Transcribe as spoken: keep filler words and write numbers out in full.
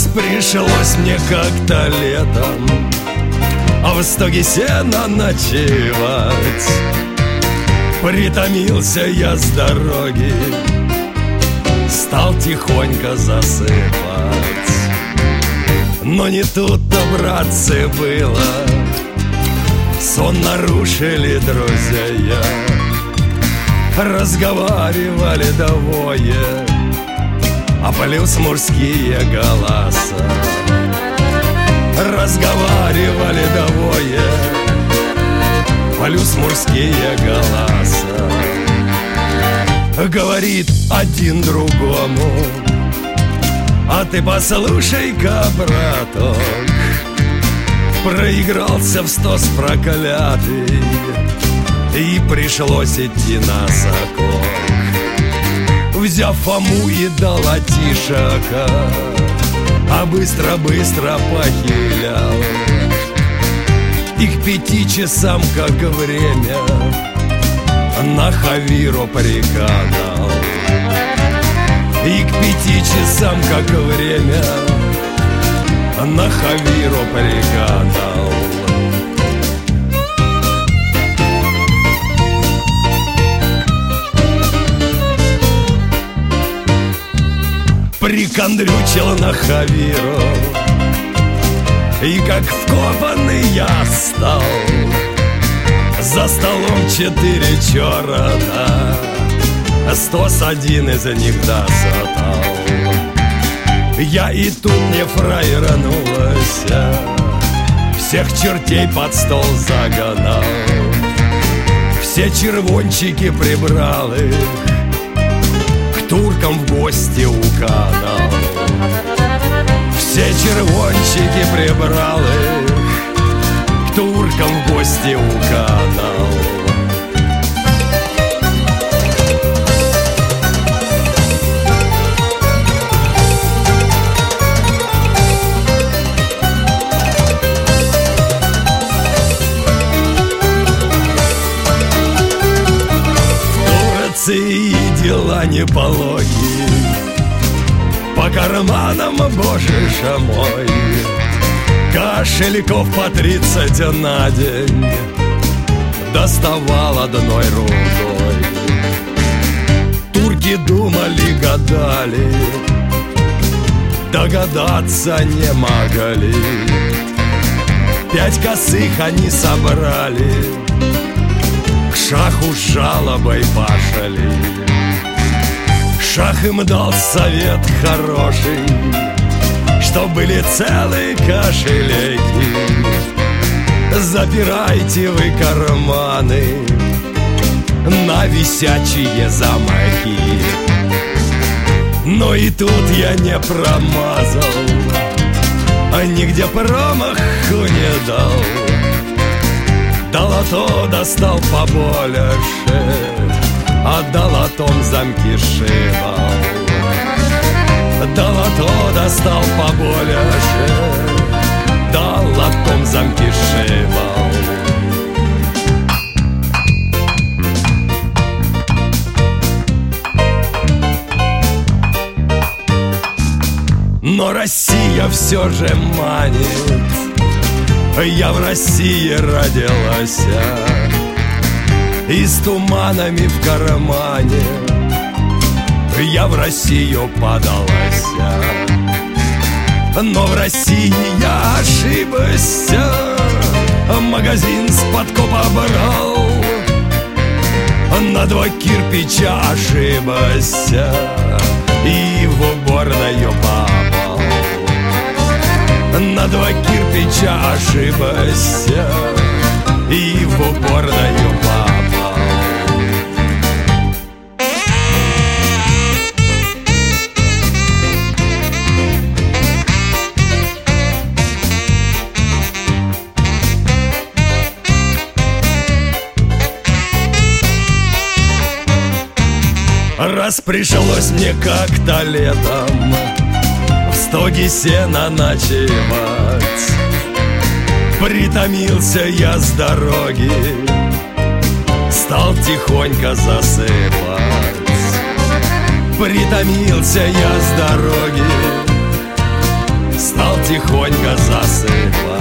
пришлось мне как-то летом в стоге сена ночевать. Притомился я с дороги, стал тихонько засыпать. Но не тут-то, братцы, было. Сон нарушили друзья, разговаривали двое, а плюс мужские голоса. Разговаривали двое, плюс мужские голоса. Говорит один другому: а ты послушай-ка, браток, проигрался в стос проклятый, и пришлось идти на сокок. Взяв Фому и дала тишака, а быстро-быстро похилял. И к пяти часам, как время, на Хавиру приканал. И к пяти часам, как время, на Хавиру приканал. Прикандрючил на Хавиру, и как вкопанный я стал. За столом четыре черта, стос один из них достал. Я и тут не фраеранулась, всех чертей под стол загнал. Все червончики прибрал их, к туркам в гости уканал. Все червончики прибрал их, к туркам в гости уканал. И дела непологи, по карманам, боже ж мой, кошельков по тридцать на день доставал одной рукой. Турки думали, гадали, догадаться не могли. Пять косых они собрали, к шаху с жалобой пошли. Шах им дал совет хороший, что были целые кошельки. Запирайте вы карманы на висячие замки. Но и тут я не промазал, а нигде промаху не дал. Долото достал побольше, а долотом замки сшибал. Долото достал побольше, долотом замки сшибал. Но Россия все же манит, я в России родилась, и с туманами в кармане я в Россию подалась. Но в России я ошибся, магазин с подкопа брал, на два кирпича ошибся и в уборную попал. На два кирпича ошибся и в уборную попал. Раз пришлось мне как-то летом в стоге сена ночевать, притомился я с дороги, стал тихонько засыпать. Притомился я с дороги, тихонько засыпай.